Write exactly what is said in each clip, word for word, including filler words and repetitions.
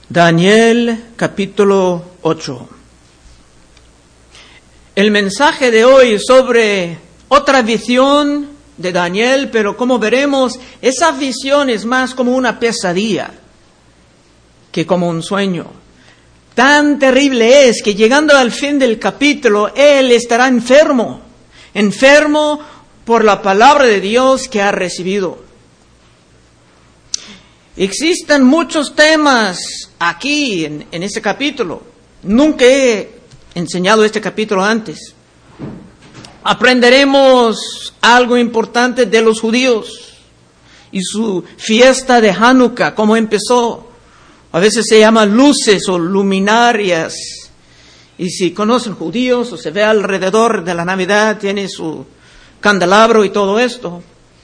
Daniel capítulo ocho. El mensaje de hoy es sobre otra visión de Daniel, pero como veremos, esa visión es más como una pesadilla que como un sueño. Tan terrible es que llegando al fin del capítulo, él estará enfermo, enfermo por la palabra de Dios que ha recibido. Existen muchos temas aquí en, en este capítulo. Nunca he enseñado este capítulo antes. Aprenderemos algo importante de los judíos y su fiesta de Hanukkah, cómo empezó. A veces se llama luces o luminarias. Y si conocen judíos o se ve alrededor de la Navidad, tiene su candelabro y todo esto.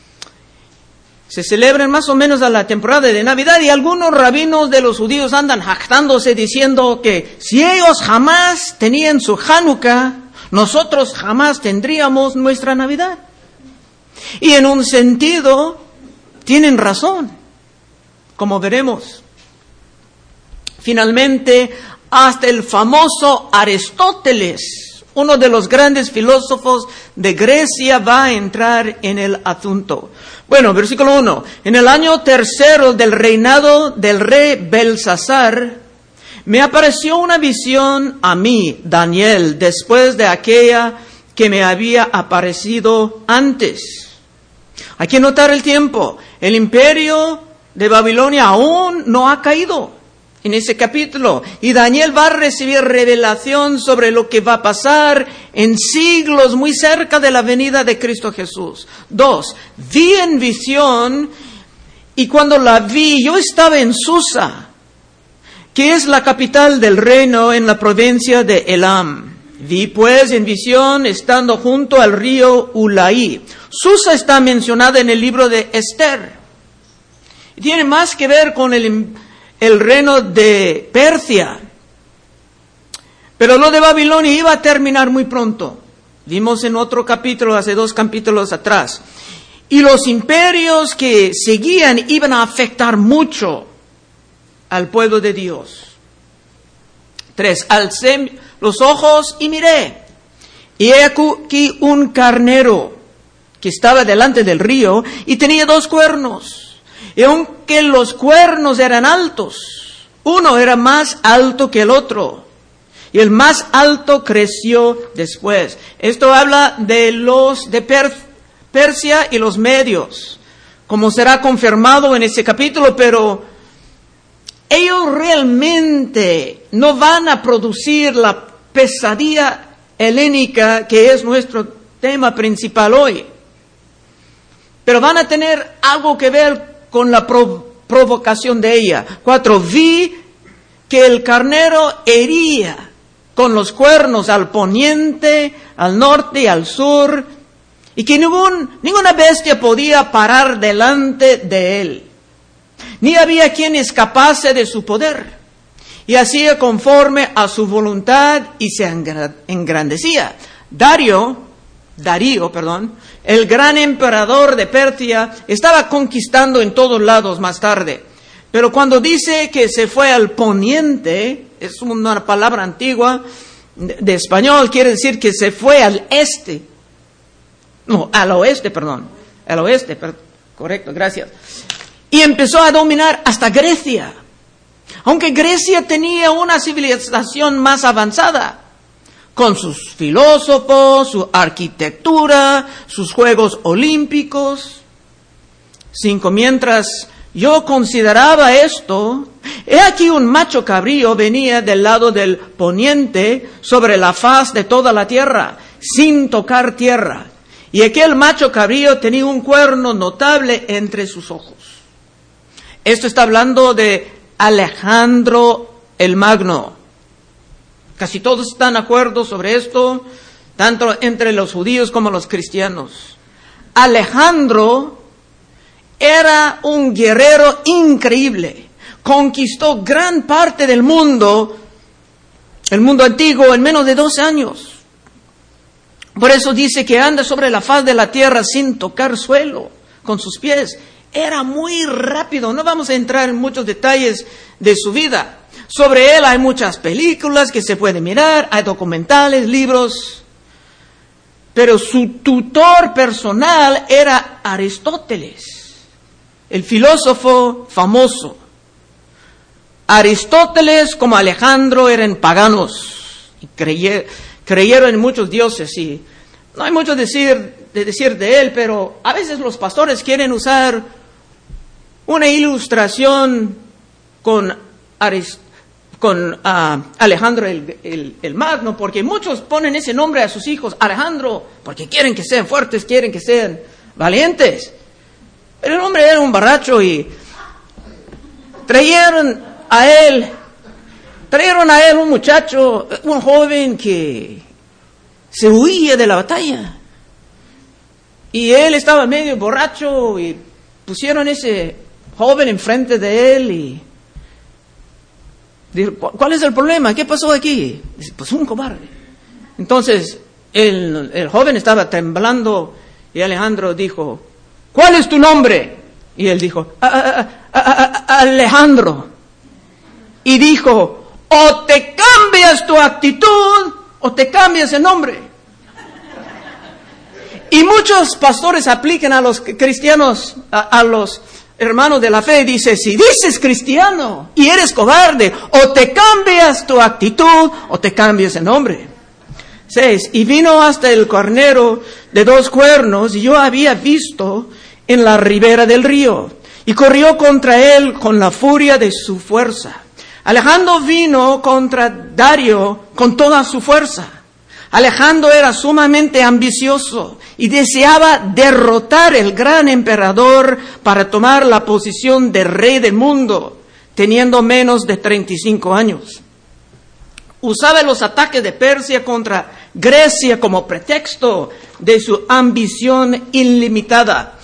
Se celebran más o menos a la temporada de Navidad y algunos rabinos de los judíos andan jactándose diciendo que si ellos jamás tenían su Hanukkah, nosotros jamás tendríamos nuestra Navidad. Y en un sentido, tienen razón, como veremos. Finalmente, hasta el famoso Aristóteles, uno de los grandes filósofos de Grecia, va a entrar en el asunto. Bueno, versículo uno. En el año tercero del reinado del rey Belsasar, me apareció una visión a mí, Daniel, después de aquella que me había aparecido antes. Hay que notar el tiempo. El imperio de Babilonia aún no ha caído en ese capítulo. Y Daniel va a recibir revelación sobre lo que va a pasar en siglos muy cerca de la venida de Cristo Jesús. Dos, vi en visión y cuando la vi, yo estaba en Susa, que es la capital del reino en la provincia de Elam. Vi pues en visión estando junto al río Ulaí. Susa está mencionada en el libro de Esther. Y tiene más que ver con el, el reino de Persia. Pero lo de Babilonia iba a terminar muy pronto. Vimos en otro capítulo, hace dos capítulos atrás. Y los imperios que seguían iban a afectar mucho al pueblo de Dios. Tres, alcé los ojos y miré. Y he aquí un carnero que estaba delante del río y tenía dos cuernos. Y aunque los cuernos eran altos, uno era más alto que el otro. Y el más alto creció después. Esto habla de los de Per- Persia y los medios, como será confirmado en este capítulo, pero ellos realmente no van a producir la pesadilla helénica que es nuestro tema principal hoy. Pero van a tener algo que ver con la pro- provocación de ella. Cuatro, vi que el carnero hería con los cuernos al poniente, al norte y al sur, y que ningún, ninguna bestia podía parar delante de él. Ni había quien escapase de su poder. Y hacía conforme a su voluntad y se engrandecía. Darío, Darío, perdón, el gran emperador de Persia, estaba conquistando en todos lados más tarde. Pero cuando dice que se fue al poniente, es una palabra antigua de, de español, quiere decir que se fue al este. No, al oeste, perdón. Al oeste, per, correcto, gracias. Y empezó a dominar hasta Grecia. Aunque Grecia tenía una civilización más avanzada, con sus filósofos, su arquitectura, sus Juegos Olímpicos. Cinco, mientras yo consideraba esto, he aquí un macho cabrío venía del lado del poniente sobre la faz de toda la tierra, sin tocar tierra. Y aquel macho cabrío tenía un cuerno notable entre sus ojos. Esto está hablando de Alejandro el Magno. Casi todos están de acuerdo sobre esto, tanto entre los judíos como los cristianos. Alejandro era un guerrero increíble. Conquistó gran parte del mundo, el mundo antiguo, en menos de doce años. Por eso dice que anda sobre la faz de la tierra sin tocar suelo con sus pies. Era muy rápido. No vamos a entrar en muchos detalles de su vida. Sobre él hay muchas películas que se pueden mirar, hay documentales, libros. Pero su tutor personal era Aristóteles, el filósofo famoso. Aristóteles, como Alejandro, eran paganos y creye, creyeron en muchos dioses. Y no hay mucho decir, de decir de él, pero a veces los pastores quieren usar una ilustración con, Arist, con uh, Alejandro el, el, el Magno, porque muchos ponen ese nombre a sus hijos, Alejandro, porque quieren que sean fuertes, quieren que sean valientes. Pero el hombre era un borracho y trajeron a él, trajeron a él un muchacho, un joven que se huía de la batalla. Y él estaba medio borracho y pusieron ese joven enfrente de él y dijo, ¿cuál es el problema? ¿Qué pasó aquí? Dice, pues un cobarde. Entonces el, el joven estaba temblando y Alejandro dijo, ¿cuál es tu nombre? Y él dijo, a, a, a, a, Alejandro. Y dijo, o te cambias tu actitud o te cambias el nombre. Y muchos pastores aplican a los cristianos, a, a los hermanos de la fe, dice, si dices cristiano y eres cobarde, o te cambias tu actitud o te cambias el nombre. Seis, y vino hasta el carnero de dos cuernos, y yo había visto en la ribera del río, y corrió contra él con la furia de su fuerza. Alejandro vino contra Darío con toda su fuerza. Alejandro era sumamente ambicioso y deseaba derrotar al gran emperador para tomar la posición de rey del mundo, teniendo menos de treinta y cinco años. Usaba los ataques de Persia contra Grecia como pretexto de su ambición ilimitada.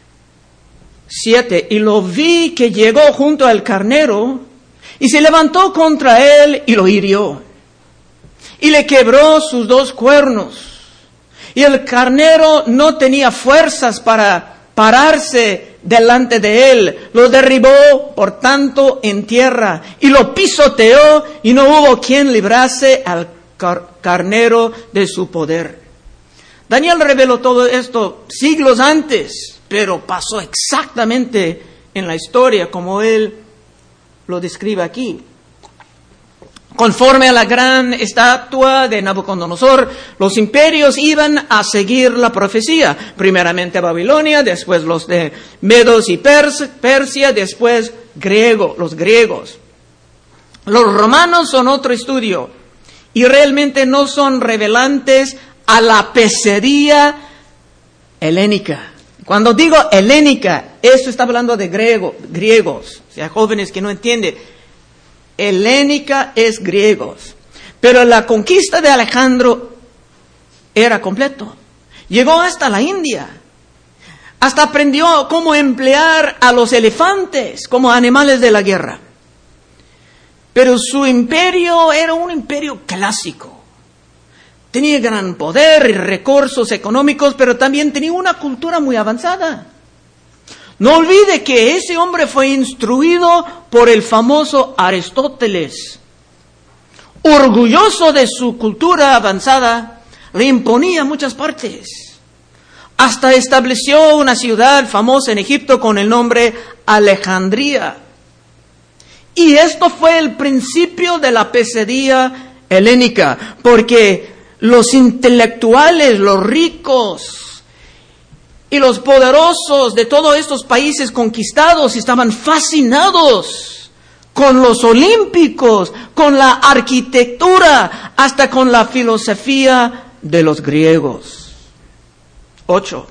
Siete, y lo vi que llegó junto al carnero y se levantó contra él y lo hirió. Y le quebró sus dos cuernos. Y el carnero no tenía fuerzas para pararse delante de él. Lo derribó, por tanto, en tierra. Y lo pisoteó y no hubo quien librase al car- carnero de su poder. Daniel reveló todo esto siglos antes, pero pasó exactamente en la historia como él lo describe aquí. Conforme a la gran estatua de Nabucodonosor, los imperios iban a seguir la profecía. Primeramente Babilonia, después los de Medos y Pers- Persia, después griego, los griegos. Los romanos son otro estudio y realmente no son revelantes a la pesadilla helénica. Cuando digo helénica, esto está hablando de griego, griegos, o sea, jóvenes que no entienden. Helénica es griegos. Pero la conquista de Alejandro era completo. Llegó hasta la India. Hasta aprendió cómo emplear a los elefantes como animales de la guerra. Pero su imperio era un imperio clásico. Tenía gran poder y recursos económicos, pero también tenía una cultura muy avanzada. No olvide que ese hombre fue instruido por el famoso Aristóteles. Orgulloso de su cultura avanzada, le imponía muchas partes. Hasta estableció una ciudad famosa en Egipto con el nombre Alejandría. Y esto fue el principio de la pesadilla helénica, porque los intelectuales, los ricos y los poderosos de todos estos países conquistados estaban fascinados con los olímpicos, con la arquitectura, hasta con la filosofía de los griegos. Ocho.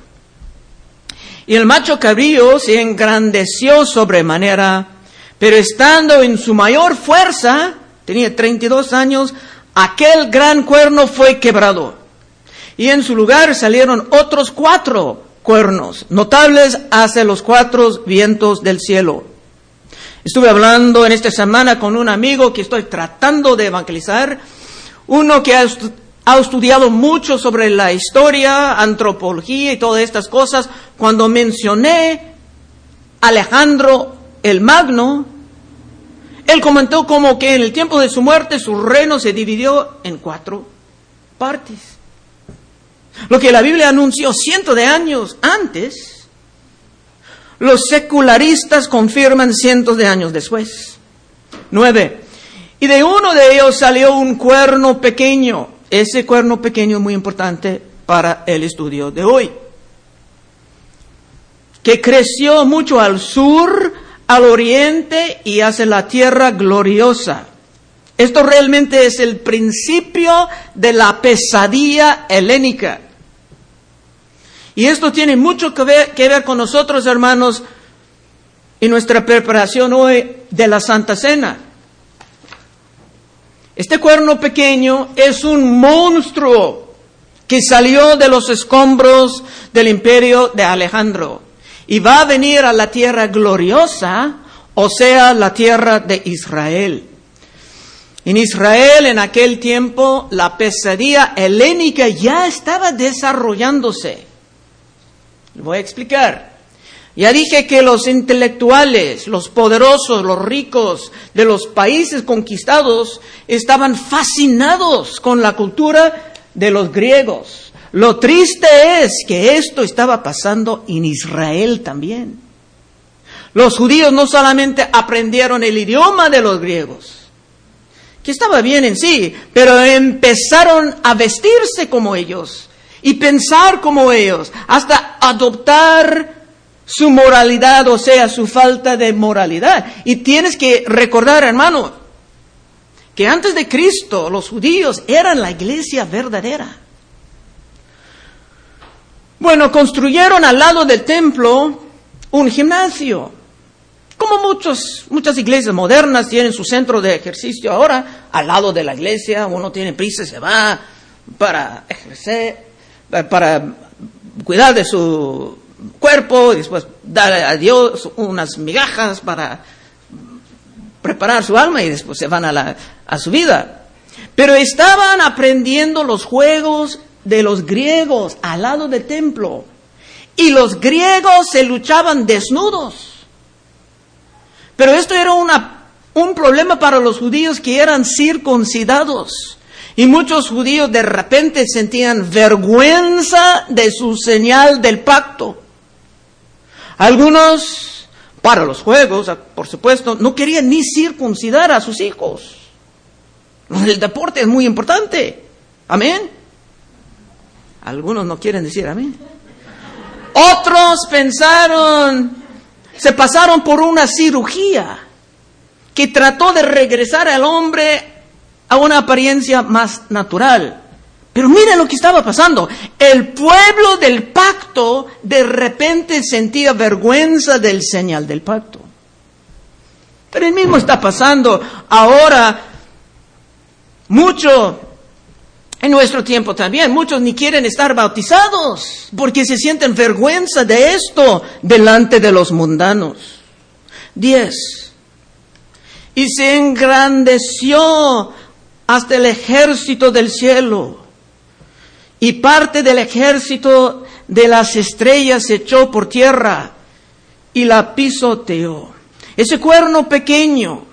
Y el macho cabrío se engrandeció sobremanera, pero estando en su mayor fuerza, tenía treinta y dos años, aquel gran cuerno fue quebrado. Y en su lugar salieron otros cuatro cuernos, notables hacia los cuatro vientos del cielo. Estuve hablando en esta semana con un amigo que estoy tratando de evangelizar, uno que ha, estu- ha estudiado mucho sobre la historia, antropología y todas estas cosas. Cuando mencioné Alejandro el Magno, Él comentó como que en el tiempo de su muerte su reino se dividió en cuatro partes. Lo que la Biblia anunció cientos de años antes, los secularistas confirman cientos de años después. Nueve. Y de uno de ellos salió un cuerno pequeño. Ese cuerno pequeño es muy importante para el estudio de hoy. Que creció mucho al sur, al oriente y hacia la tierra gloriosa. Esto realmente es el principio de la pesadilla helénica. Y esto tiene mucho que ver, que ver con nosotros, hermanos, en nuestra preparación hoy de la Santa Cena. Este cuerno pequeño es un monstruo que salió de los escombros del imperio de Alejandro y va a venir a la tierra gloriosa, o sea, la tierra de Israel. En Israel, en aquel tiempo, la pesadilla helénica ya estaba desarrollándose. Lo voy a explicar. Ya dije que los intelectuales, los poderosos, los ricos de los países conquistados estaban fascinados con la cultura de los griegos. Lo triste es que esto estaba pasando en Israel también. Los judíos no solamente aprendieron el idioma de los griegos, que estaba bien en sí, pero empezaron a vestirse como ellos y pensar como ellos, hasta adoptar su moralidad, o sea, su falta de moralidad. Y tienes que recordar, hermano, que antes de Cristo los judíos eran la iglesia verdadera. Bueno, construyeron al lado del templo un gimnasio. Como muchos, muchas iglesias modernas tienen su centro de ejercicio ahora, al lado de la iglesia, uno tiene prisa y se va para ejercer, para cuidar de su cuerpo y después darle a Dios unas migajas para preparar su alma y después se van a, la, a su vida. Pero estaban aprendiendo los juegos de los griegos al lado del templo. Y los griegos se luchaban desnudos. Pero esto era una, un problema para los judíos que eran circuncidados. Y muchos judíos de repente sentían vergüenza de su señal del pacto. Algunos, para los juegos, por supuesto, no querían ni circuncidar a sus hijos. El deporte es muy importante. Amén. Algunos no quieren decir amén. Otros pensaron, se pasaron por una cirugía que trató de regresar al hombre a una apariencia más natural. Pero miren lo que estaba pasando. El pueblo del pacto de repente sentía vergüenza del señal del pacto. Pero el mismo está pasando ahora mucho en nuestro tiempo también. Muchos ni quieren estar bautizados porque se sienten vergüenza de esto delante de los mundanos. Diez. Y se engrandeció hasta el ejército del cielo. Y parte del ejército de las estrellas se echó por tierra y la pisoteó. Ese cuerno pequeño,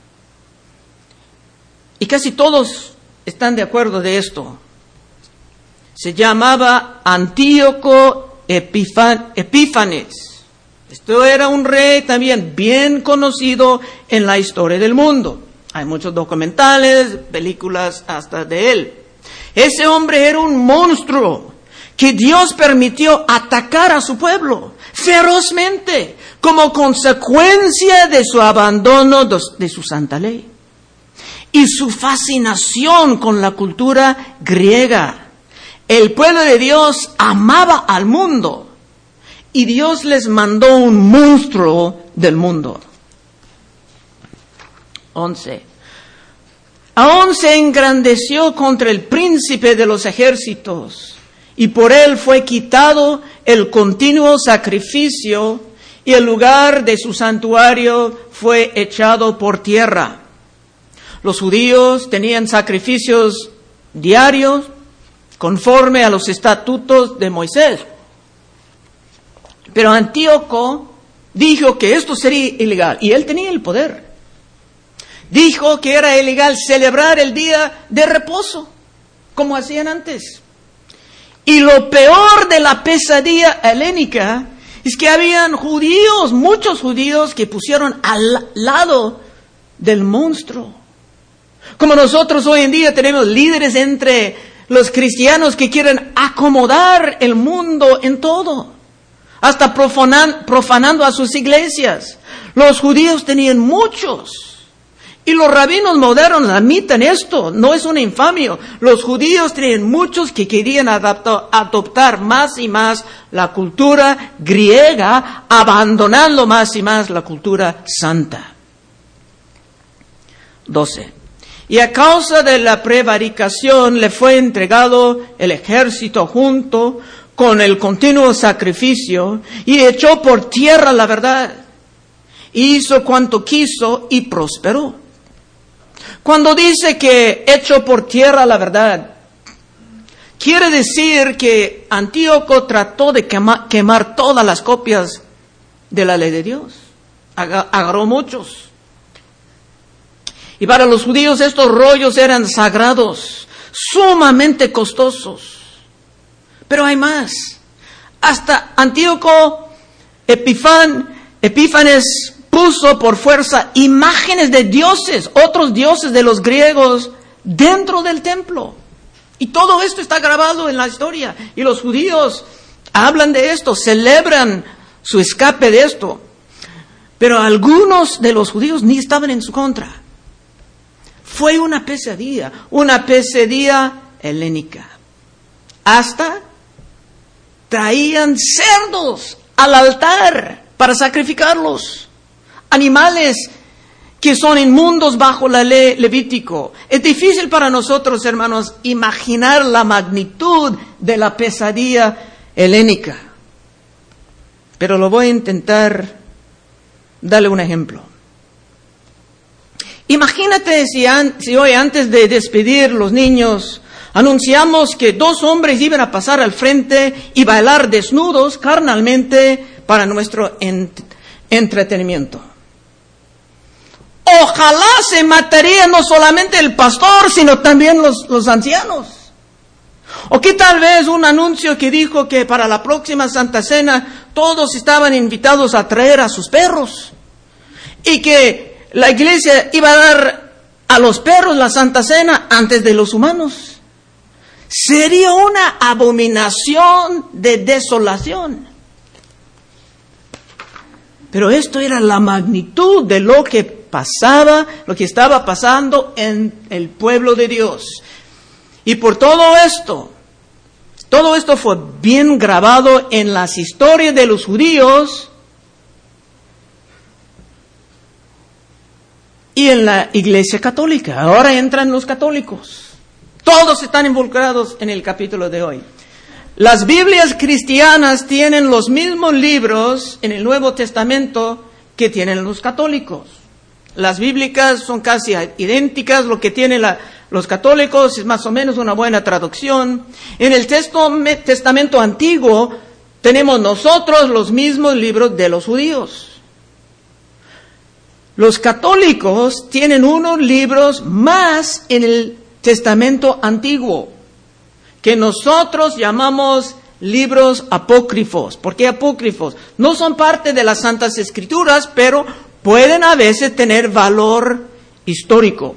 y casi todos están de acuerdo de esto, se llamaba Antíoco Epífanes. Esto era un rey también bien conocido en la historia del mundo. Hay muchos documentales, películas hasta de él. Ese hombre era un monstruo que Dios permitió atacar a su pueblo ferozmente como consecuencia de su abandono de su santa ley y su fascinación con la cultura griega. El pueblo de Dios amaba al mundo y Dios les mandó un monstruo del mundo. Once. Aún se engrandeció contra el príncipe de los ejércitos, y por él fue quitado el continuo sacrificio, y el lugar de su santuario fue echado por tierra. Los judíos tenían sacrificios diarios conforme a los estatutos de Moisés. Pero Antíoco dijo que esto sería ilegal, y él tenía el poder. dijo que era ilegal celebrar el día de reposo, como hacían antes. Y lo peor de la pesadilla helénica es que habían judíos, muchos judíos, que pusieron al lado del monstruo. Como nosotros hoy en día tenemos líderes entre los cristianos que quieren acomodar el mundo en todo, hasta profanan, profanando a sus iglesias. Los judíos tenían muchos. Y los rabinos modernos admiten esto, no es una infamia. Los judíos tenían muchos que querían adaptar, adoptar más y más la cultura griega, abandonando más y más la cultura santa. doce. Y a causa de la prevaricación le fue entregado el ejército junto con el continuo sacrificio y echó por tierra la verdad. Hizo cuanto quiso y prosperó. Cuando dice que echó por tierra la verdad, quiere decir que Antíoco trató de quema, quemar todas las copias de la ley de Dios. Agarró muchos. Y para los judíos estos rollos eran sagrados, sumamente costosos. Pero hay más. Hasta Antíoco Epifán, Epífanes puso por fuerza imágenes de dioses, otros dioses de los griegos, dentro del templo. Y todo esto está grabado en la historia. Y los judíos hablan de esto, celebran su escape de esto. Pero algunos de los judíos ni estaban en su contra. Fue una pesadilla, una pesadilla helénica. Hasta traían cerdos al altar para sacrificarlos. Animales que son inmundos bajo la ley levítico. Es difícil para nosotros, hermanos, imaginar la magnitud de la pesadilla helénica. Pero lo voy a intentar darle un ejemplo. Imagínate si, an, si hoy, antes de despedir los niños, anunciamos que dos hombres iban a pasar al frente y bailar desnudos carnalmente para nuestro ent- entretenimiento. Ojalá se mataría no solamente el pastor, sino también los, los ancianos. O que tal vez un anuncio que dijo que para la próxima Santa Cena todos estaban invitados a traer a sus perros. Y que la iglesia iba a dar a los perros la Santa Cena antes de los humanos. Sería una abominación de desolación. Pero esto era la magnitud de lo que pasaba, lo que estaba pasando en el pueblo de Dios. Y por todo esto, todo esto fue bien grabado en las historias de los judíos y en la Iglesia Católica. Ahora entran los católicos. Todos están involucrados en el capítulo de hoy. Las Biblias cristianas tienen los mismos libros en el Nuevo Testamento que tienen los católicos. Las bíblicas son casi idénticas, lo que tienen la, los católicos es más o menos una buena traducción. En el texto, Testamento Antiguo tenemos nosotros los mismos libros de los judíos. Los católicos tienen unos libros más en el Testamento Antiguo, que nosotros llamamos libros apócrifos. ¿Por qué apócrifos? No son parte de las Santas Escrituras, pero pueden a veces tener valor histórico.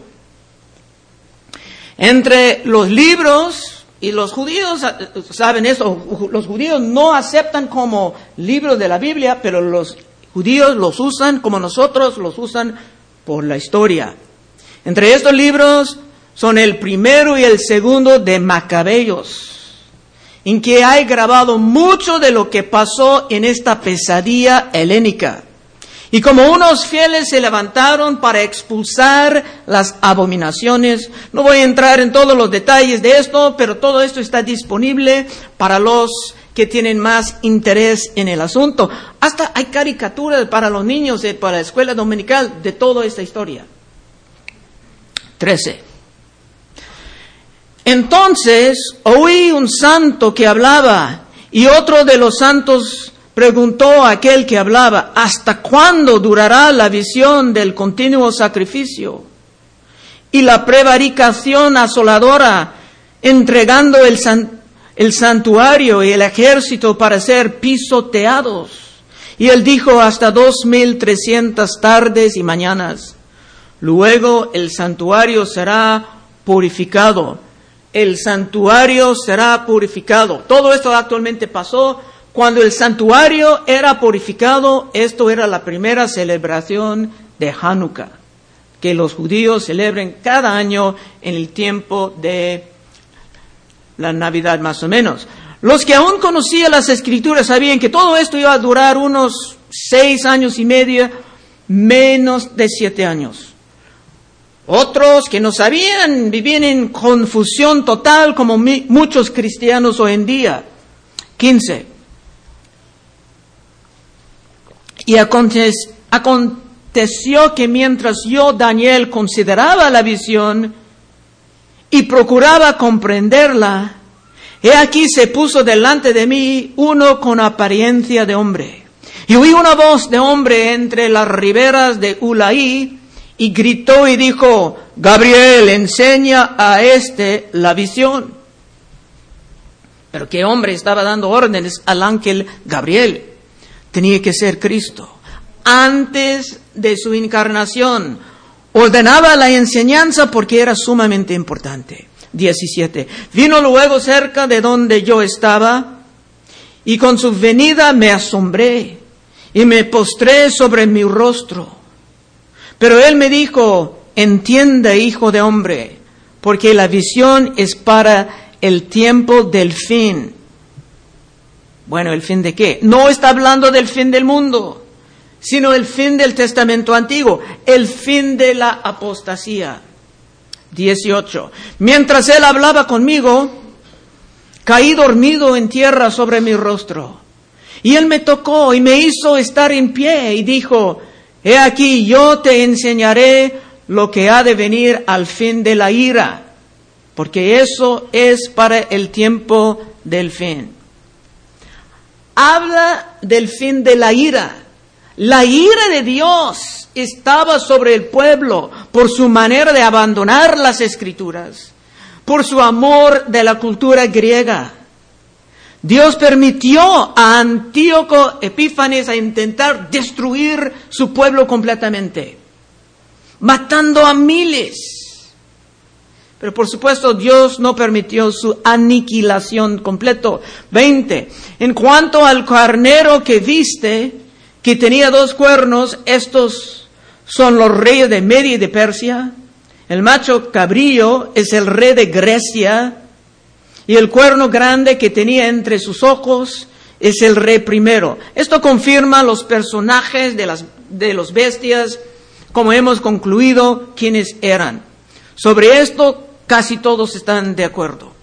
Entre los libros, y los judíos saben eso, los judíos no aceptan como libros de la Biblia, pero los judíos los usan como nosotros los usan por la historia. Entre estos libros son el primero y el segundo de Macabeos, en que hay grabado mucho de lo que pasó en esta pesadilla helénica. Y como unos fieles se levantaron para expulsar las abominaciones, no voy a entrar en todos los detalles de esto, pero todo esto está disponible para los que tienen más interés en el asunto. Hasta hay caricaturas para los niños, eh, para la escuela dominical, de toda esta historia. trece. Entonces oí un santo que hablaba, y otro de los santos preguntó a aquel que hablaba: ¿hasta cuándo durará la visión del continuo sacrificio? y la prevaricación asoladora, entregando el, san, el santuario y el ejército para ser pisoteados. Y él dijo hasta dos mil trescientas tardes y mañanas. Luego el santuario será purificado. El santuario será purificado. Todo esto actualmente pasó. Cuando el santuario era purificado, esto era la primera celebración de Hanukkah, que los judíos celebran cada año en el tiempo de la Navidad más o menos. Los que aún conocían las Escrituras sabían que todo esto iba a durar unos seis años y medio, menos de siete años. Otros que no sabían vivían en confusión total, como mi, muchos cristianos hoy en día. quince. Y aconteció, aconteció que mientras yo, Daniel, consideraba la visión y procuraba comprenderla, he aquí se puso delante de mí uno con apariencia de hombre. Y oí una voz de hombre entre las riberas de Ulaí, y gritó y dijo: Gabriel, enseña a este la visión. Pero qué hombre estaba dando órdenes al ángel Gabriel. Tenía que ser Cristo. Antes de su encarnación, ordenaba la enseñanza porque era sumamente importante. diecisiete. Vino luego cerca de donde yo estaba, y con su venida me asombré, y me postré sobre mi rostro. Pero él me dijo: entiende, hijo de hombre, porque la visión es para el tiempo del fin. Bueno, ¿el fin de qué? No está hablando del fin del mundo, sino el fin del Testamento Antiguo, el fin de la apostasía. dieciocho. Mientras él hablaba conmigo, caí dormido en tierra sobre mi rostro. Y él me tocó y me hizo estar en pie y dijo: he aquí, yo te enseñaré lo que ha de venir al fin de la ira, porque eso es para el tiempo del fin. Habla del fin de la ira. La ira de Dios estaba sobre el pueblo por su manera de abandonar las Escrituras, por su amor de la cultura griega. Dios permitió a Antíoco Epífanes a intentar destruir su pueblo completamente, matando a miles. Pero por supuesto Dios no permitió su aniquilación completo. veinte. En cuanto al carnero que viste, que tenía dos cuernos, estos son los reyes de Media y de Persia. El macho cabrío es el rey de Grecia, y el cuerno grande que tenía entre sus ojos es el rey primero. Esto confirma los personajes de las de los bestias, como hemos concluido quiénes eran. Sobre esto casi todos están de acuerdo.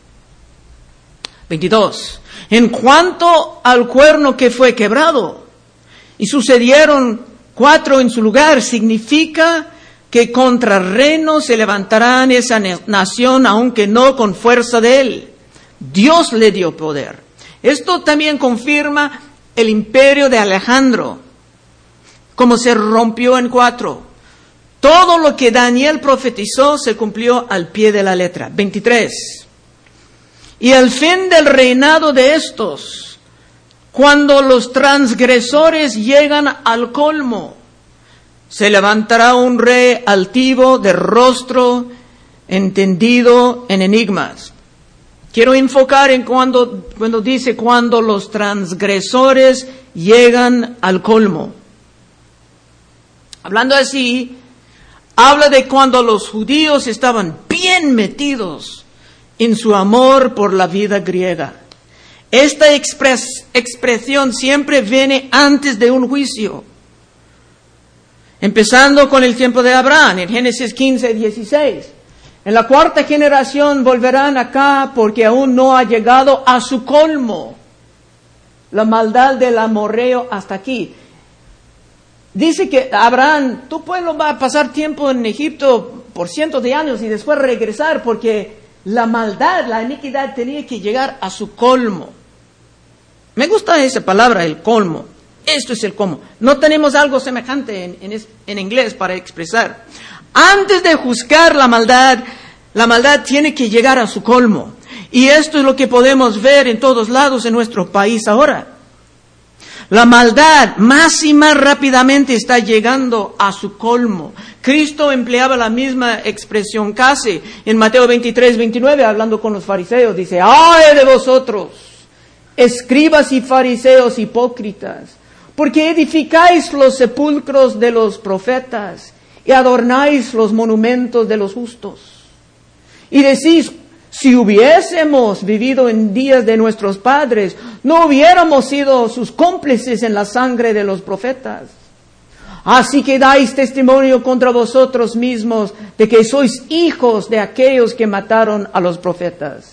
veintidós. En cuanto al cuerno que fue quebrado, y sucedieron cuatro en su lugar, significa que contra reino se levantarán esa nación, aunque no con fuerza de él. Dios le dio poder. Esto también confirma el imperio de Alejandro, como se rompió en cuatro. Todo lo que Daniel profetizó se cumplió al pie de la letra. veintitrés. Y al fin del reinado de estos, cuando los transgresores llegan al colmo, se levantará un rey altivo de rostro, entendido en enigmas. Quiero enfocar en cuando, cuando dice cuando los transgresores llegan al colmo. Hablando así, habla de cuando los judíos estaban bien metidos en su amor por la vida griega. Esta expres, expresión siempre viene antes de un juicio. Empezando con el tiempo de Abraham, en Génesis quince, dieciséis. En la cuarta generación volverán acá porque aún no ha llegado a su colmo la maldad del amorreo hasta aquí. Dice que Abraham, tu pueblo va a pasar tiempo en Egipto por cientos de años y después regresar porque la maldad, la iniquidad tenía que llegar a su colmo. Me gusta esa palabra, el colmo. Esto es el colmo. No tenemos algo semejante en, en, en inglés para expresar. antes de juzgar la maldad, la maldad tiene que llegar a su colmo. Y esto es lo que podemos ver en todos lados en nuestro país ahora. La maldad más y más rápidamente está llegando a su colmo. Cristo empleaba la misma expresión casi en Mateo veintitrés, veintinueve, hablando con los fariseos. Dice, ¡ay de vosotros, escribas y fariseos hipócritas! Porque edificáis los sepulcros de los profetas y adornáis los monumentos de los justos. Y decís, si hubiésemos vivido en días de nuestros padres, no hubiéramos sido sus cómplices en la sangre de los profetas. Así que dais testimonio contra vosotros mismos de que sois hijos de aquellos que mataron a los profetas.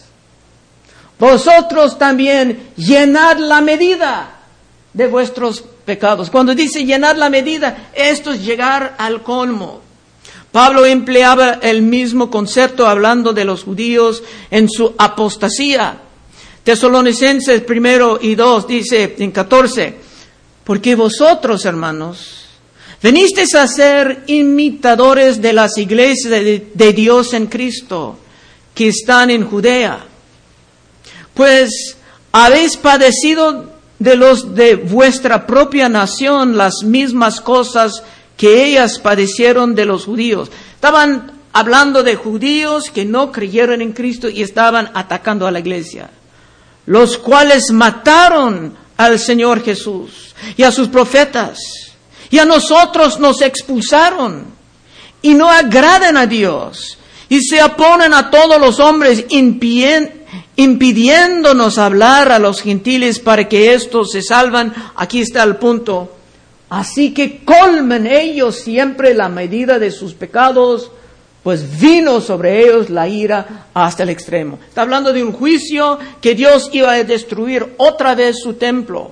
Vosotros también llenad la medida de vuestros pecados. Cuando dice llenar la medida, esto es llegar al colmo. Pablo empleaba el mismo concepto hablando de los judíos en su apostasía. Tesalonicenses primero y dos dice en catorce, porque vosotros, hermanos, venisteis a ser imitadores de las iglesias de, de Dios en Cristo, que están en Judea. Pues habéis padecido de los de vuestra propia nación las mismas cosas que ellas padecieron de los judíos. Estaban hablando de judíos que no creyeron en Cristo y estaban atacando a la iglesia, los cuales mataron al Señor Jesús y a sus profetas, y a nosotros nos expulsaron, y no agradan a Dios, y se oponen a todos los hombres, impidiéndonos hablar a los gentiles para que estos se salvan. Aquí está el punto. Así que colmen ellos siempre la medida de sus pecados, pues vino sobre ellos la ira hasta el extremo. Está hablando de un juicio que Dios iba a destruir otra vez su templo.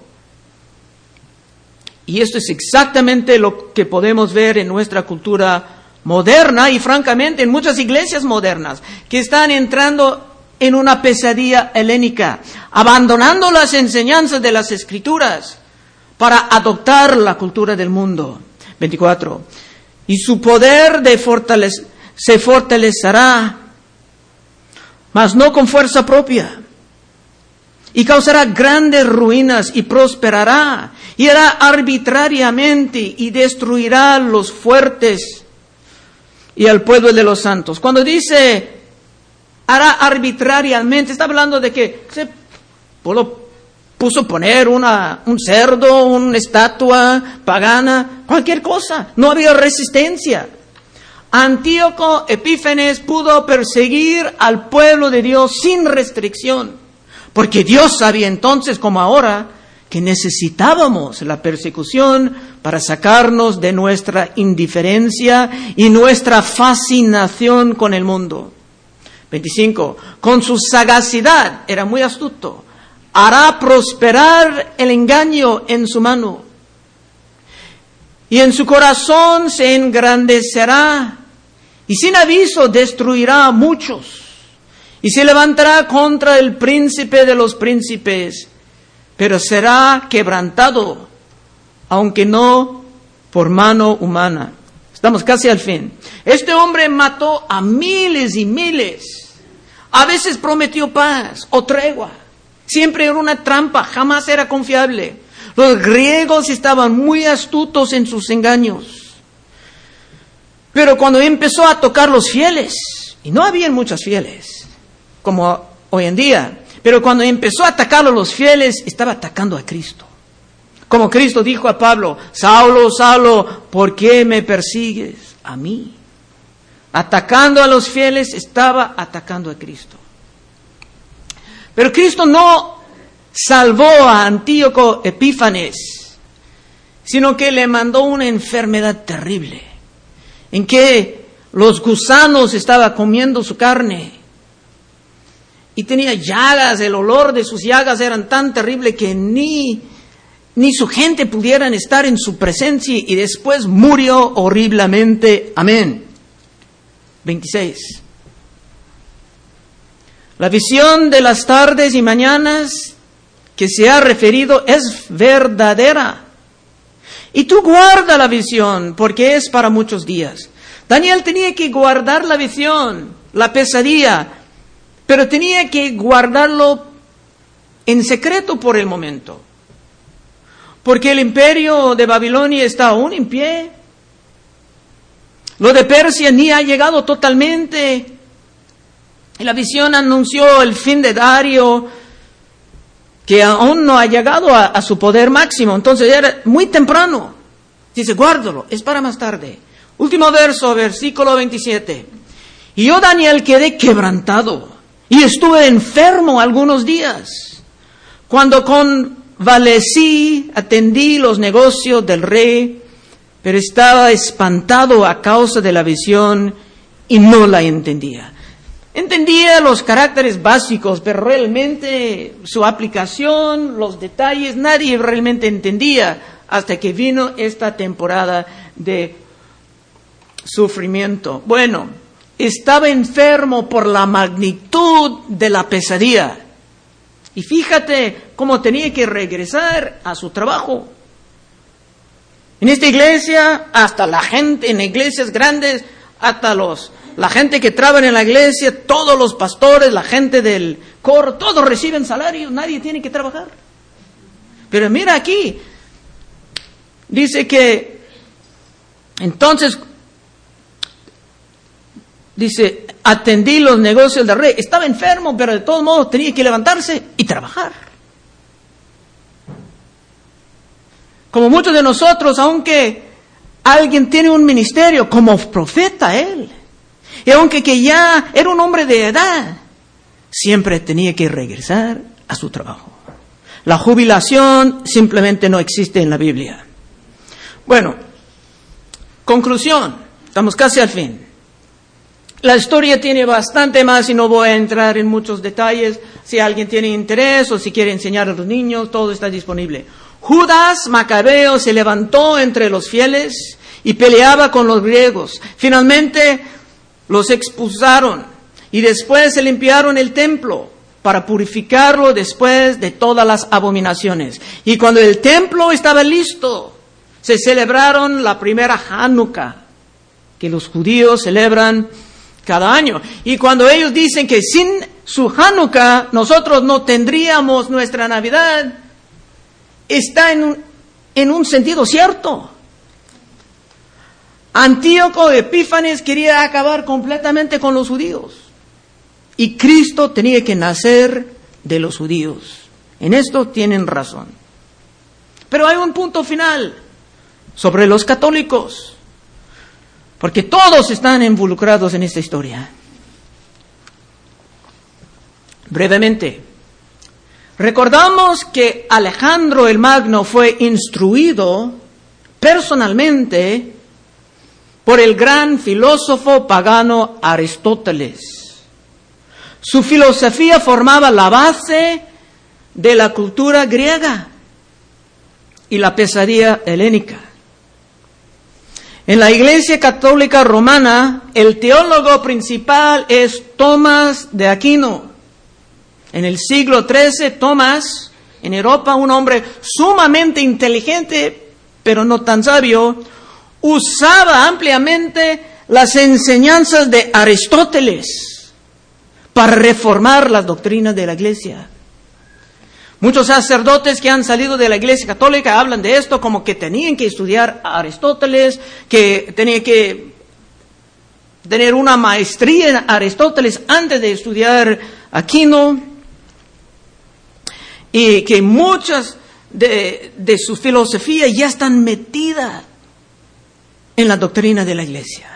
Y esto es exactamente lo que podemos ver en nuestra cultura moderna y francamente en muchas iglesias modernas que están entrando en una pesadilla helénica, abandonando las enseñanzas de las Escrituras para adoptar la cultura del mundo. veinticuatro. Y su poder de fortalece, se fortalecerá, mas no con fuerza propia. Y causará grandes ruinas y prosperará. Y hará arbitrariamente y destruirá los fuertes y al pueblo de los santos. Cuando dice hará arbitrariamente, está hablando de que se puso poner una, un cerdo, una estatua pagana, cualquier cosa. No había resistencia. Antíoco Epífanes pudo perseguir al pueblo de Dios sin restricción, porque Dios sabía entonces, como ahora, que necesitábamos la persecución para sacarnos de nuestra indiferencia y nuestra fascinación con el mundo. veinticinco. Con su sagacidad, era muy astuto, hará prosperar el engaño en su mano, y en su corazón se engrandecerá, y sin aviso destruirá a muchos, y se levantará contra el príncipe de los príncipes, pero será quebrantado, aunque no por mano humana. Estamos casi al fin. Este hombre mató a miles y miles. A veces prometió paz o tregua. Siempre era una trampa, jamás era confiable. Los griegos estaban muy astutos en sus engaños. Pero cuando empezó a tocar los fieles, y no habían muchos fieles, como hoy en día, pero cuando empezó a atacar a los fieles, estaba atacando a Cristo. Como Cristo dijo a Pablo, Saulo, Saulo, ¿por qué me persigues a mí? Atacando a los fieles, estaba atacando a Cristo. Pero Cristo no salvó a Antíoco Epífanes, sino que le mandó una enfermedad terrible, en que los gusanos estaban comiendo su carne, y tenía llagas. El olor de sus llagas eran tan terrible que ni, ni su gente pudieran estar en su presencia, y después murió horriblemente. Amén. veintiséis. La visión de las tardes y mañanas que se ha referido es verdadera. Y tú guarda la visión, porque es para muchos días. Daniel tenía que guardar la visión, la pesadilla, pero tenía que guardarlo en secreto por el momento. Porque el imperio de Babilonia está aún en pie. Lo de Persia ni ha llegado totalmente. Y la visión anunció el fin de Dario, que aún no ha llegado a, a su poder máximo. Entonces era muy temprano. Dice, guárdalo, es para más tarde. Último verso, versículo veintisiete. Y yo, Daniel, quedé quebrantado y estuve enfermo algunos días. Cuando convalecí, atendí los negocios del rey, pero estaba espantado a causa de la visión y no la entendía. Entendía los caracteres básicos, pero realmente su aplicación, los detalles, nadie realmente entendía hasta que vino esta temporada de sufrimiento. Bueno, estaba enfermo por la magnitud de la pesadilla. Y fíjate cómo tenía que regresar a su trabajo. En esta iglesia, hasta la gente en iglesias grandes, hasta los, la gente que trabaja en la iglesia, todos los pastores, la gente del coro, todos reciben salarios, nadie tiene que trabajar. Pero mira aquí, dice que, entonces, dice, atendí los negocios del rey. Estaba enfermo, pero de todos modos tenía que levantarse y trabajar. Como muchos de nosotros, aunque alguien tiene un ministerio, como profeta él, y aunque que ya era un hombre de edad, siempre tenía que regresar a su trabajo. La jubilación simplemente no existe en la Biblia. Bueno, conclusión, estamos casi al fin. La historia tiene bastante más y no voy a entrar en muchos detalles. Si alguien tiene interés o si quiere enseñar a los niños, todo está disponible. Judas Macabeo se levantó entre los fieles y peleaba con los griegos. Finalmente los expulsaron y después se limpiaron el templo para purificarlo después de todas las abominaciones. Y cuando el templo estaba listo, se celebraron la primera Hanukkah, que los judíos celebran cada año. Y cuando ellos dicen que sin su Hanukkah nosotros no tendríamos nuestra Navidad, está en un, en un sentido cierto. Antíoco Epífanes quería acabar completamente con los judíos. Y Cristo tenía que nacer de los judíos. En esto tienen razón. Pero hay un punto final sobre los católicos, porque todos están involucrados en esta historia. Brevemente, recordamos que Alejandro el Magno fue instruido personalmente por el gran filósofo pagano Aristóteles. Su filosofía formaba la base de la cultura griega y la pesadilla helénica. En la Iglesia Católica Romana, el teólogo principal es Tomás de Aquino. En el siglo trece, Tomás, en Europa, un hombre sumamente inteligente, pero no tan sabio, usaba ampliamente las enseñanzas de Aristóteles para reformar las doctrinas de la Iglesia. Muchos sacerdotes que han salido de la Iglesia Católica hablan de esto como que tenían que estudiar a Aristóteles, que tenían que tener una maestría en Aristóteles antes de estudiar Aquino, y que muchas de, de su filosofía ya están metidas en la doctrina de la Iglesia.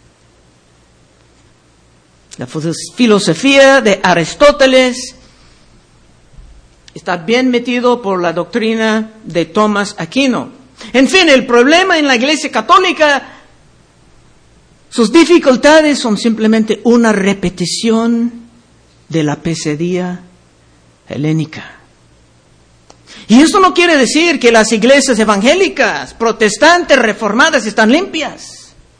La filosofía de Aristóteles está bien metido por la doctrina de Tomás Aquino. En fin, el problema en la Iglesia Católica, sus dificultades son simplemente una repetición de la pesadilla helénica. Y esto no quiere decir que las iglesias evangélicas, protestantes, reformadas están limpias.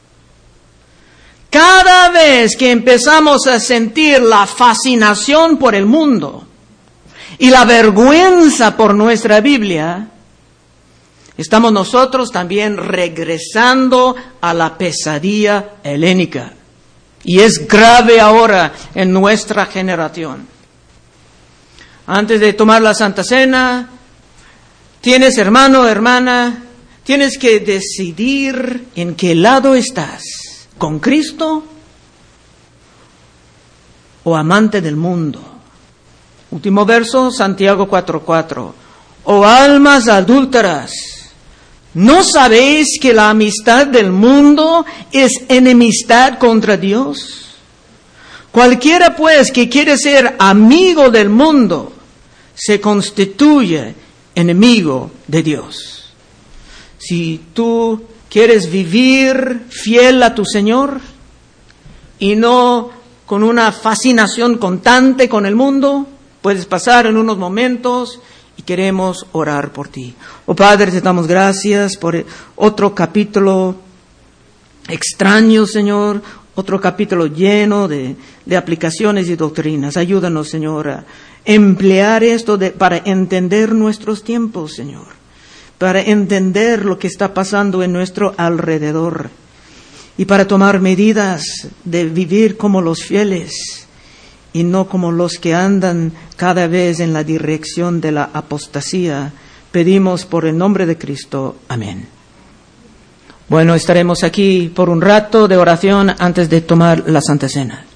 Cada vez que empezamos a sentir la fascinación por el mundo y la vergüenza por nuestra Biblia, Estamos nosotros también regresando a la pesadilla helénica. Y es grave ahora en nuestra generación. Antes de tomar la Santa Cena, tienes, hermano, hermana, tienes que decidir en qué lado estás. ¿Con Cristo o amante del mundo? Último verso, Santiago cuatro cuatro. Oh almas adúlteras, ¿no sabéis que la amistad del mundo es enemistad contra Dios? Cualquiera pues que quiere ser amigo del mundo se constituye enemigo de Dios. Si tú quieres vivir fiel a tu Señor y no con una fascinación constante con el mundo, puedes pasar en unos momentos y queremos orar por ti. Oh Padre, te damos gracias por otro capítulo extraño, Señor, otro capítulo lleno de, de aplicaciones y doctrinas. Ayúdanos, Señor, a emplear esto de, para entender nuestros tiempos, Señor, para entender lo que está pasando en nuestro alrededor y para tomar medidas de vivir como los fieles y no como los que andan cada vez en la dirección de la apostasía. Pedimos por el nombre de Cristo. Amén. Bueno, estaremos aquí por un rato de oración antes de tomar la Santa Cena.